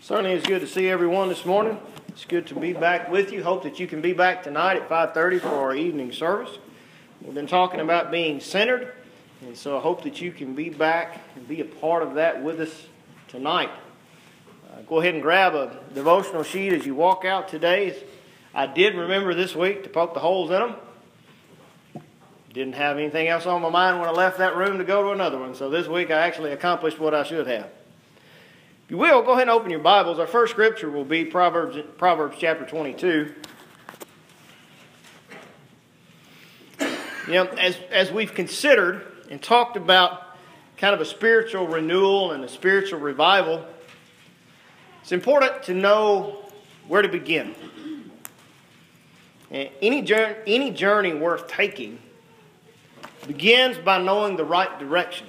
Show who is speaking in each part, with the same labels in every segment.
Speaker 1: Certainly it's good to see everyone this morning. It's good to be back with you. Hope that you can be back tonight at 5:30 for our evening service. We've been talking about being centered, and so I hope that you can be back and be a part of that with us tonight. Go ahead and grab a devotional sheet as you walk out today. I did remember this week to poke the holes in them. Didn't have anything else on my mind when I left that room to go to another one, so this week I actually accomplished what I should have. If you will, go ahead and open your Bibles. Our first scripture will be Proverbs chapter 22. As we've considered and talked about kind of a spiritual renewal and a spiritual revival, it's important to know where to begin. Any journey worth taking begins by knowing the right directions.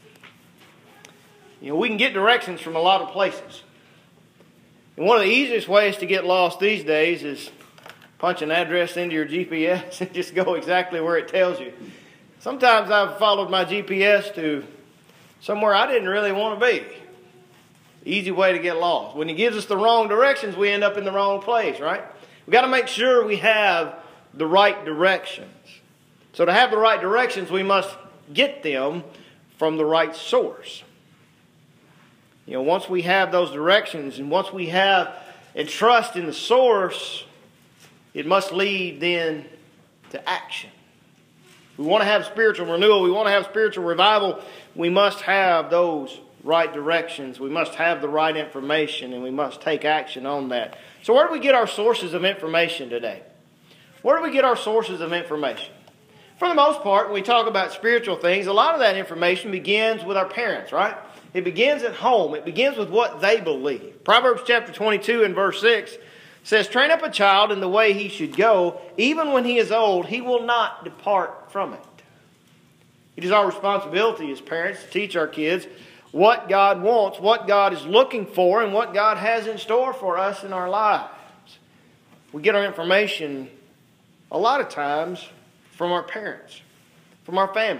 Speaker 1: We can get directions from a lot of places. And one of the easiest ways to get lost these days is punch an address into your GPS and just go exactly where it tells you. Sometimes I've followed my GPS to somewhere I didn't really want to be. Easy way to get lost. When it gives us the wrong directions, we end up in the wrong place, right? We've got to make sure we have the right directions. So to have the right directions, we must get them from the right source. Once we have those directions and once we have and trust in the source, it must lead then to action. We want to have spiritual renewal. We want to have spiritual revival. We must have those right directions. We must have the right information, and we must take action on that. So where do we get our sources of information today? Where do we get our sources of information? For the most part, when we talk about spiritual things, a lot of that information begins with our parents, right? It begins at home. It begins with what they believe. Proverbs chapter 22 and verse 6 says, "Train up a child in the way he should go. Even when he is old, he will not depart from it." It is our responsibility as parents to teach our kids what God wants, what God is looking for, and what God has in store for us in our lives. We get our information a lot of times from our parents, from our family.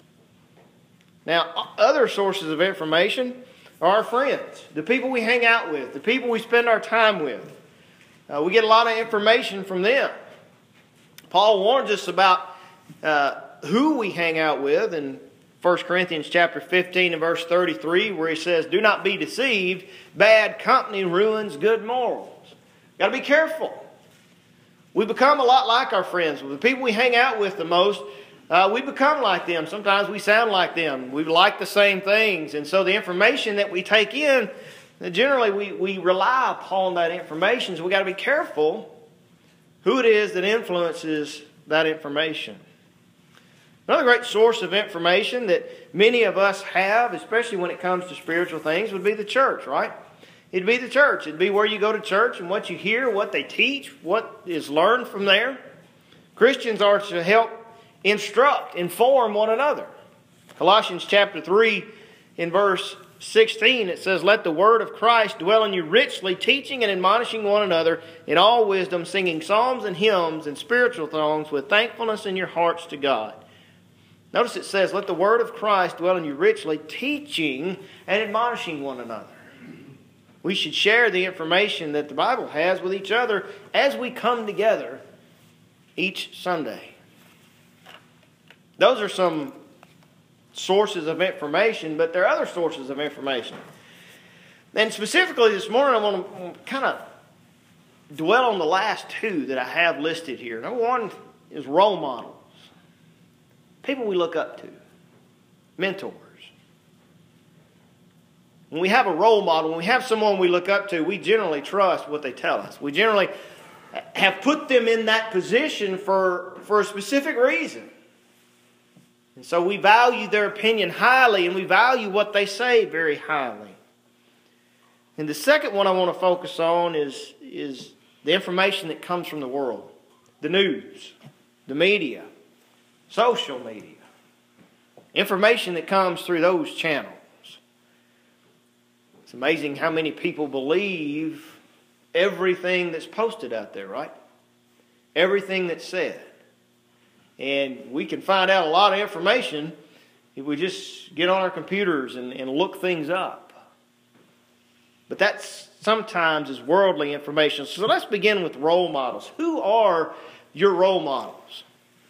Speaker 1: Now, other sources of information are our friends, the people we hang out with, the people we spend our time with. We get a lot of information from them. Paul warns us about who we hang out with in 1 Corinthians chapter 15 and verse 33, where he says, "Do not be deceived. Bad company ruins good morals." Got to be careful. We become a lot like our friends. The people we hang out with the most, we become like them. Sometimes we sound like them. We like the same things. And so the information that we take in, generally we rely upon that information. So we've got to be careful who it is that influences that information. Another great source of information that many of us have, especially when it comes to spiritual things, would be the church, right? It'd be the church. It'd be where you go to church and what you hear, what they teach, what is learned from there. Christians are to help instruct, inform one another. Colossians chapter 3 in verse 16, it says, "Let the word of Christ dwell in you richly, teaching and admonishing one another in all wisdom, singing psalms and hymns and spiritual songs with thankfulness in your hearts to God." Notice it says, "Let the word of Christ dwell in you richly, teaching and admonishing one another." We should share the information that the Bible has with each other as we come together each Sunday. Those are some sources of information, but there are other sources of information. And specifically this morning, I want to kind of dwell on the last two that I have listed here. Number one is role models. People we look up to. Mentors. When we have a role model, when we have someone we look up to, we generally trust what they tell us. We generally have put them in that position for a specific reason. And so we value their opinion highly, and we value what they say very highly. And the second one I want to focus on is the information that comes from the world. The news, the media, social media. Information that comes through those channels. It's amazing how many people believe everything that's posted out there, right? Everything that's said. And we can find out a lot of information if we just get on our computers and look things up. But that sometimes is worldly information. So let's begin with role models. Who are your role models?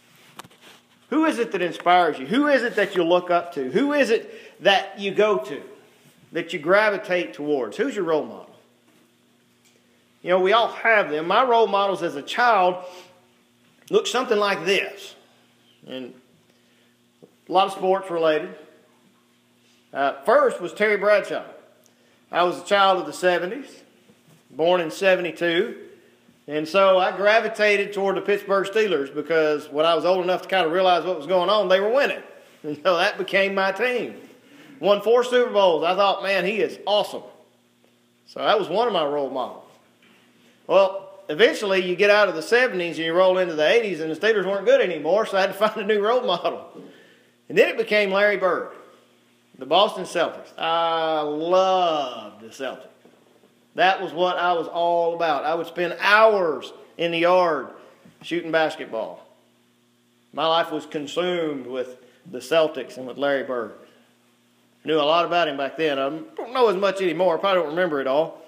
Speaker 1: Who is it that inspires you? Who is it that you look up to? Who is it that you go to, that you gravitate towards? Who's your role model? You know, we all have them. My role models as a child looked something like this. And a lot of sports related. First was Terry Bradshaw. I was a child of the 70s, born in 72. And so I gravitated toward the Pittsburgh Steelers because when I was old enough to kind of realize what was going on, they were winning. And so that became my team. Won 4 Super Bowls. I thought, man, he is awesome. So that was one of my role models. Well, eventually you get out of the 70s and you roll into the 80s and the Steelers weren't good anymore, so I had to find a new role model. And then it became Larry Bird, the Boston Celtics. I loved the Celtics. That was what I was all about. I would spend hours in the yard shooting basketball. My life was consumed with the Celtics and with Larry Bird. I knew a lot about him back then. I don't know as much anymore. I probably don't remember it all.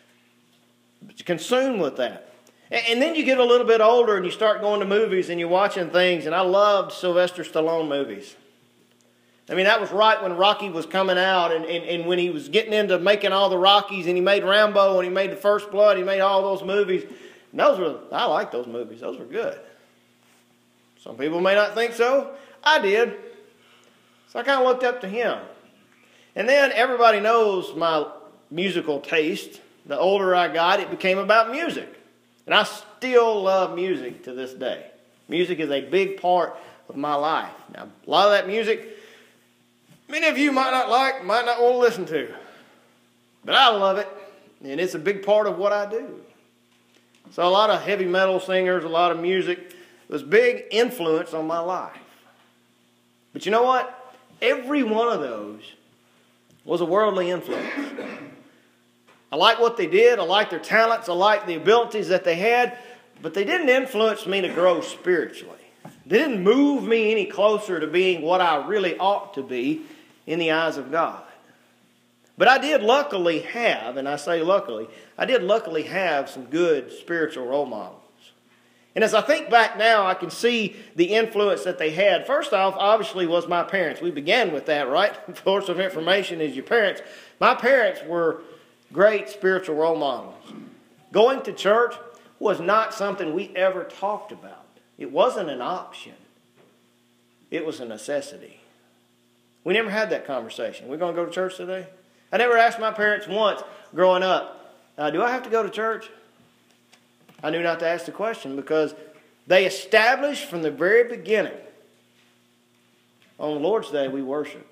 Speaker 1: But you're consumed with that. And then you get a little bit older and you start going to movies and you're watching things. And I loved Sylvester Stallone movies. I mean, that was right when Rocky was coming out and when he was getting into making all the Rockies, and he made Rambo and he made The First Blood, he made all those movies. And I like those movies. Those were good. Some people may not think so. I did. So I kind of looked up to him. And then everybody knows my musical taste. The older I got, it became about music. And I still love music to this day. Music is a big part of my life. Now, a lot of that music, many of you might not like, might not want to listen to. But I love it, and it's a big part of what I do. So a lot of heavy metal singers, a lot of music was big influence on my life. But you know what? Every one of those was a worldly influence. I like what they did. I like their talents. I like the abilities that they had. But they didn't influence me to grow spiritually. They didn't move me any closer to being what I really ought to be in the eyes of God. But I did luckily have, and I say luckily, I did luckily have some good spiritual role models. And as I think back now, I can see the influence that they had. First off, obviously, was my parents. We began with that, right? Source of information is your parents. My parents were great spiritual role models. Going to church was not something we ever talked about. It wasn't an option. It was a necessity. We never had that conversation. We're going to go to church today? I never asked my parents once growing up, do I have to go to church? I knew not to ask the question because they established from the very beginning, on the Lord's Day we worship.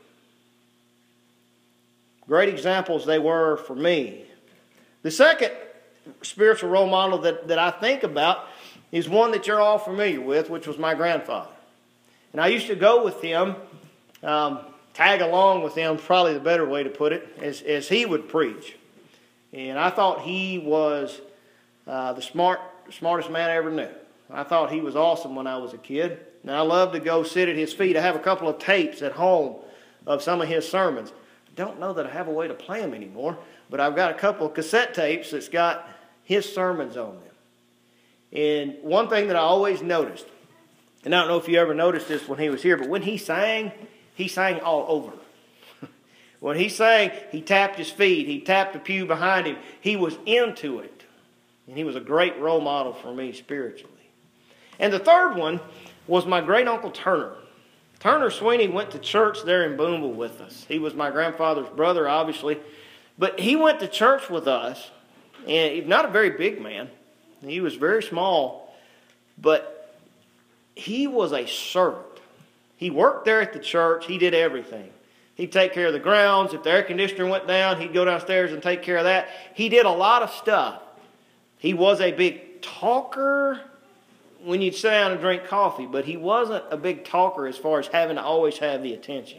Speaker 1: Great examples they were for me. The second spiritual role model that I think about is one that you're all familiar with, which was my grandfather. And I used to go with him, tag along with him, probably the better way to put it, as he would preach. And I thought he was the smartest man I ever knew. I thought he was awesome when I was a kid. And I loved to go sit at his feet. I have a couple of tapes at home of some of his sermons. Don't know that I have a way to play them anymore, but I've got a couple of cassette tapes that's got his sermons on them. And one thing that I always noticed, and I don't know if you ever noticed this when he was here, but when he sang all over. When he sang, he tapped his feet, he tapped the pew behind him. He was into it. And he was a great role model for me spiritually. And the third one was my great-uncle Turner. Turner Sweeney went to church there in Boonville with us. He was my grandfather's brother, obviously. But he went to church with us, and he's not a very big man. He was very small, but he was a servant. He worked there at the church. He did everything. He'd take care of the grounds. If the air conditioner went down, he'd go downstairs and take care of that. He did a lot of stuff. He was a big talker when you'd sit down and drink coffee, but he wasn't a big talker as far as having to always have the attention.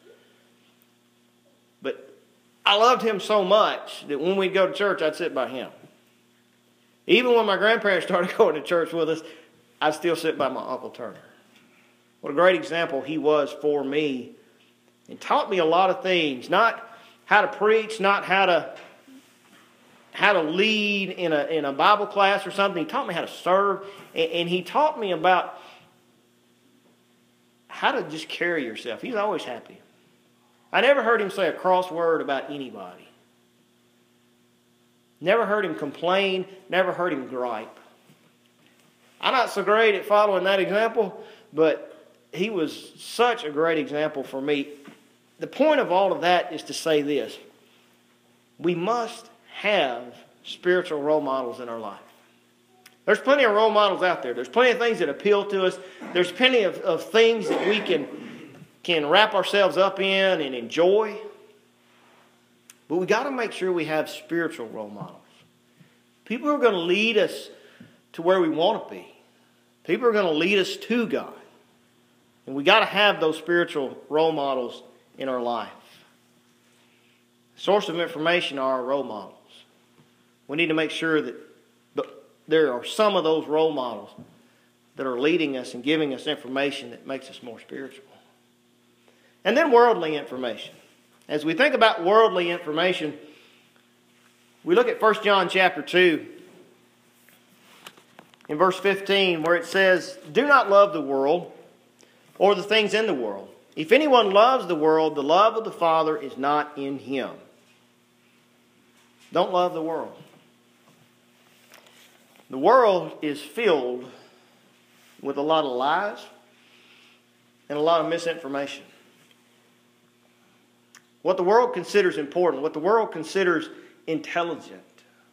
Speaker 1: But I loved him so much that when we'd go to church, I'd sit by him. Even when my grandparents started going to church with us, I'd still sit by my Uncle Turner. What a great example he was for me. And taught me a lot of things. Not how to preach, not how to how to lead in a Bible class or something. He taught me how to serve. And he taught me about how to just carry yourself. He's always happy. I never heard him say a cross word about anybody. Never heard him complain. Never heard him gripe. I'm not so great at following that example, but he was such a great example for me. The point of all of that is to say this. We must have spiritual role models in our life. There's plenty of role models out there. There's plenty of things that appeal to us. There's plenty of things that we can wrap ourselves up in and enjoy. But we got to make sure we have spiritual role models. People who are going to lead us to where we want to be. People who are going to lead us to God. And we got to have those spiritual role models in our life. The source of information are our role models. We need to make sure that there are some of those role models that are leading us and giving us information that makes us more spiritual. And then worldly information. As we think about worldly information, we look at 1 John chapter 2 in verse 15 where it says, "Do not love the world or the things in the world. If anyone loves the world, the love of the Father is not in him." Don't love the world. The world is filled with a lot of lies and a lot of misinformation. What the world considers important, what the world considers intelligent,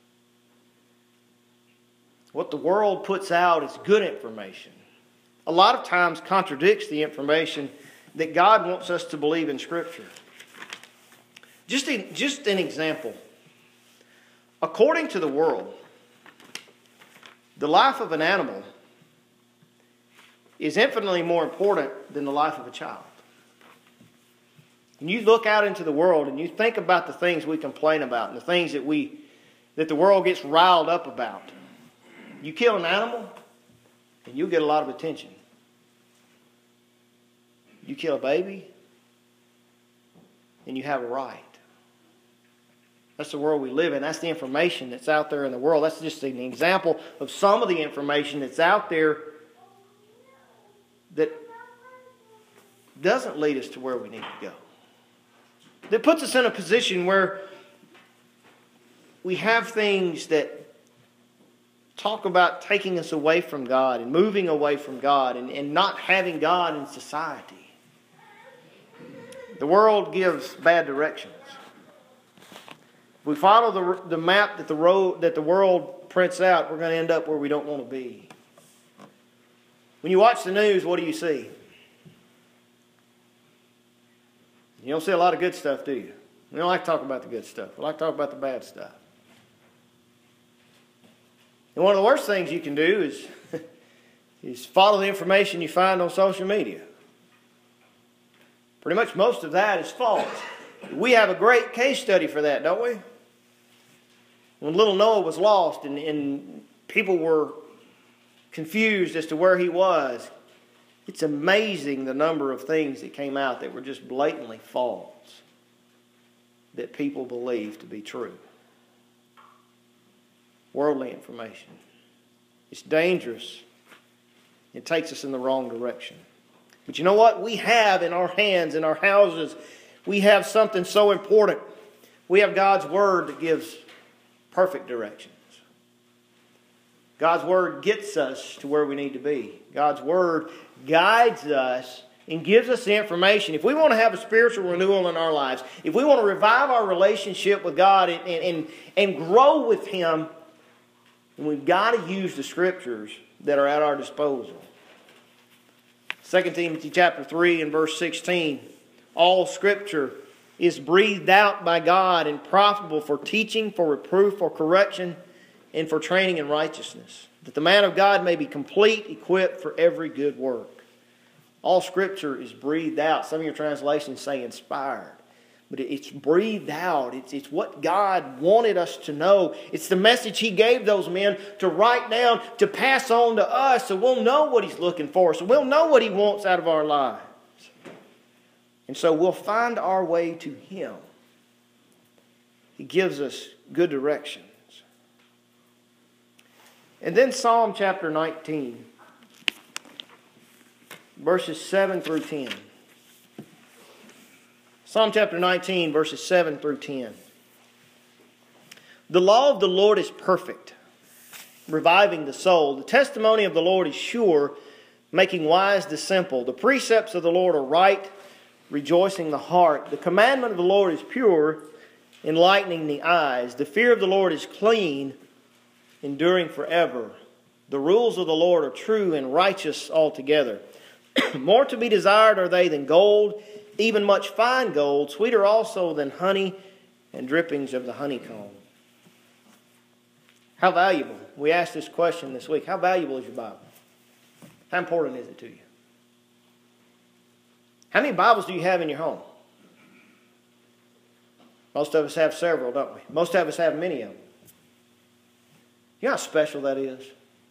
Speaker 1: what the world puts out as good information, a lot of times contradicts the information that God wants us to believe in Scripture. Just an example. According to the world, the life of an animal is infinitely more important than the life of a child. When you look out into the world and you think about the things we complain about and the things that the world gets riled up about, you kill an animal and you'll get a lot of attention. You kill a baby and you have a right. That's the world we live in. That's the information that's out there in the world. That's just an example of some of the information that's out there that doesn't lead us to where we need to go. That puts us in a position where we have things that talk about taking us away from God and moving away from God and not having God in society. The world gives bad directions. If we follow the map that the world prints out, we're going to end up where we don't want to be. When you watch the news, what do you see? You don't see a lot of good stuff, do you? We don't like to talk about the good stuff. We like to talk about the bad stuff. And one of the worst things you can do is follow the information you find on social media. Pretty much most of that is false. We have a great case study for that, don't we? When little Noah was lost and people were confused as to where he was, it's amazing the number of things that came out that were just blatantly false that people believed to be true. Worldly information. It's dangerous. It takes us in the wrong direction. But you know what? We have in our hands, in our houses, we have something so important. We have God's Word that gives perfect directions. God's Word gets us to where we need to be. God's Word guides us and gives us the information. If we want to have a spiritual renewal in our lives, if we want to revive our relationship with God and grow with Him, then we've got to use the Scriptures that are at our disposal. 2 Timothy chapter 3 and verse 16. All Scripture is breathed out by God and profitable for teaching, for reproof, for correction, and for training in righteousness, that the man of God may be complete, equipped for every good work. All Scripture is breathed out. Some of your translations say inspired. But it's breathed out. It's what God wanted us to know. It's the message He gave those men to write down, to pass on to us, so we'll know what He's looking for, so we'll know what He wants out of our lives. And so we'll find our way to Him. He gives us good directions. And then Psalm chapter 19, verses 7 through 10. Psalm chapter 19, verses 7 through 10. The law of the Lord is perfect, reviving the soul. The testimony of the Lord is sure, making wise the simple. The precepts of the Lord are right, rejoicing the heart. The commandment of the Lord is pure, enlightening the eyes. The fear of the Lord is clean, enduring forever. The rules of the Lord are true and righteous altogether. More to be desired are they than gold, even much fine gold, sweeter also than honey and drippings of the honeycomb. How valuable? We asked this question this week. How valuable is your Bible? How important is it to you? How many Bibles do you have in your home? Most of us have several, don't we? Most of us have many of them. You know how special that is?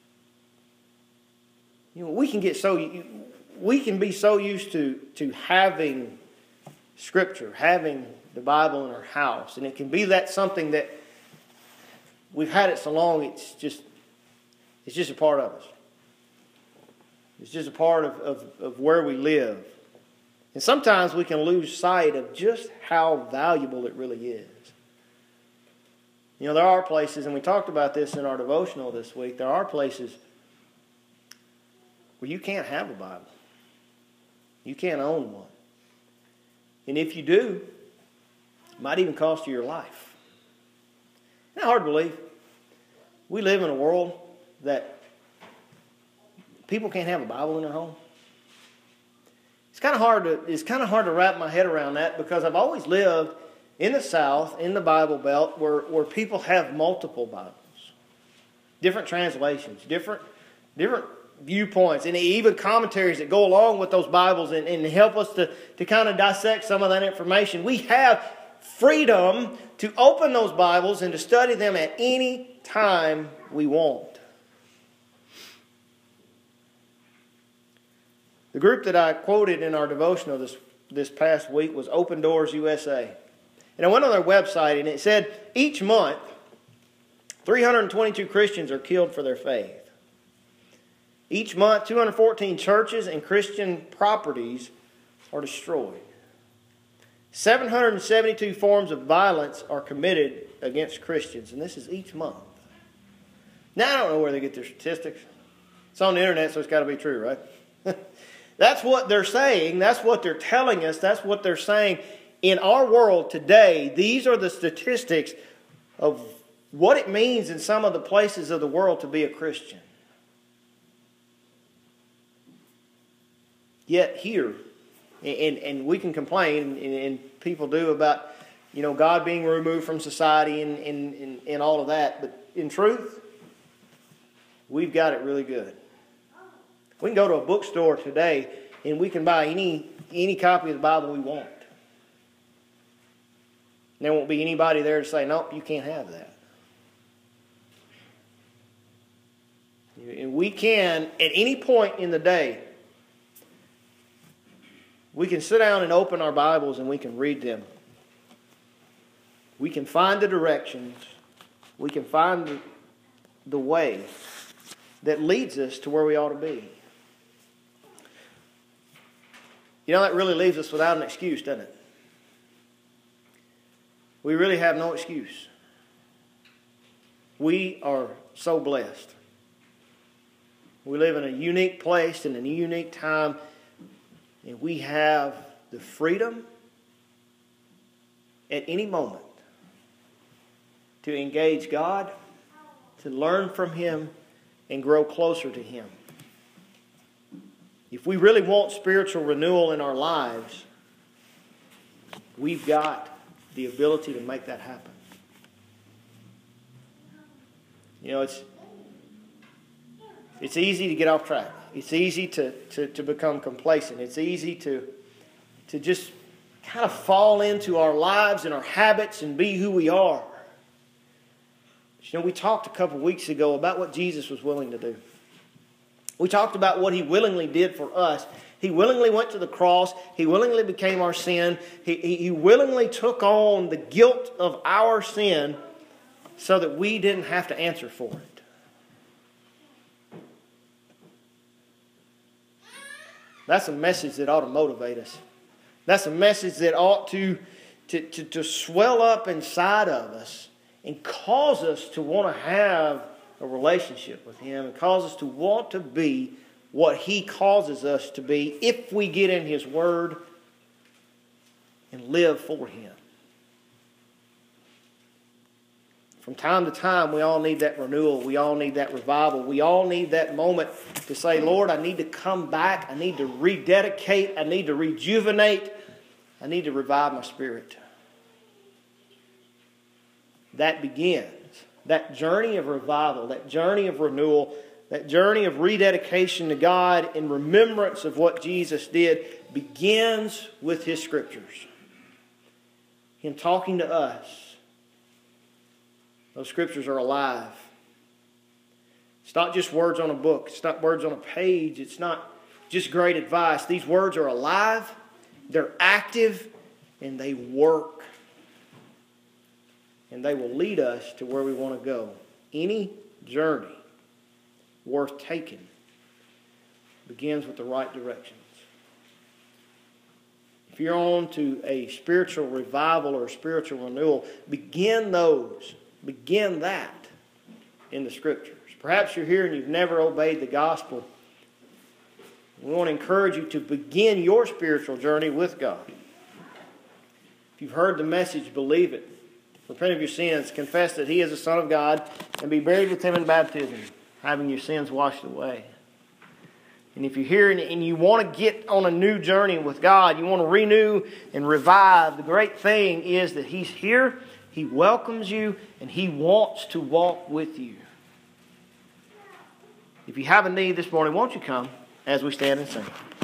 Speaker 1: You know, we can be so used to having Scripture, having the Bible in our house, and it can be that something that we've had it so long, it's just a part of us. It's just a part of where we live. And sometimes we can lose sight of just how valuable it really is. You know, there are places, and we talked about this in our devotional this week, there are places where you can't have a Bible. You can't own one. And if you do, it might even cost you your life. Isn't that hard to believe? We live in a world that people can't have a Bible in their home. It's kind of hard to wrap my head around that, because I've always lived in the South, in the Bible Belt, where people have multiple Bibles. Different translations, different viewpoints, and even commentaries that go along with those Bibles and help us to kind of dissect some of that information. We have freedom to open those Bibles and to study them at any time we want. The group that I quoted in our devotional this past week was Open Doors USA. And I went on their website and it said each month 322 Christians are killed for their faith. Each month 214 churches and Christian properties are destroyed. 772 forms of violence are committed against Christians, and this is each month. Now I don't know where they get their statistics. It's on the internet, so it's got to be true, right? That's what they're saying. That's what they're telling us. That's what they're saying. In our world today, these are the statistics of what it means in some of the places of the world to be a Christian. Yet here, and we can complain, and people do, about, you know, God being removed from society and all of that. But in truth, we've got it really good. We can go to a bookstore today and we can buy any copy of the Bible we want. And there won't be anybody there to say, nope, you can't have that. And we can, at any point in the day, we can sit down and open our Bibles and we can read them. We can find the directions. We can find the way that leads us to where we ought to be. You know, that really leaves us without an excuse, doesn't it? We really have no excuse. We are so blessed. We live in a unique place and in a unique time, and we have the freedom at any moment to engage God, to learn from Him, and grow closer to Him. If we really want spiritual renewal in our lives, we've got the ability to make that happen. You know, it's easy to get off track. It's easy to become complacent. It's easy to just kind of fall into our lives and our habits and be who we are. But, you know, we talked a couple weeks ago about what Jesus was willing to do. We talked about what He willingly did for us. He willingly went to the cross. He willingly became our sin. He willingly took on the guilt of our sin so that we didn't have to answer for it. That's a message that ought to motivate us. That's a message that ought to swell up inside of us and cause us to want to have a relationship with Him and cause us to want to be what He causes us to be if we get in His Word and live for Him. From time to time, we all need that renewal. We all need that revival. We all need that moment to say, Lord, I need to come back. I need to rededicate. I need to rejuvenate. I need to revive my spirit. That begins. That journey of revival, that journey of renewal, that journey of rededication to God in remembrance of what Jesus did begins with His Scriptures. Him talking to us. Those Scriptures are alive. It's not just words on a book. It's not words on a page. It's not just great advice. These words are alive. They're active. And they work. And they will lead us to where we want to go. Any journey worth taking begins with the right directions. If you're on to a spiritual revival or a spiritual renewal, begin that in the Scriptures. Perhaps you're here and you've never obeyed the gospel. We want to encourage you to begin your spiritual journey with God. If you've heard the message, believe it. Repent of your sins, confess that He is the Son of God, and be buried with Him in baptism, having your sins washed away. And if you're here and you want to get on a new journey with God, you want to renew and revive, the great thing is that He's here, He welcomes you, and He wants to walk with you. If you have a need this morning, won't you come as we stand and sing?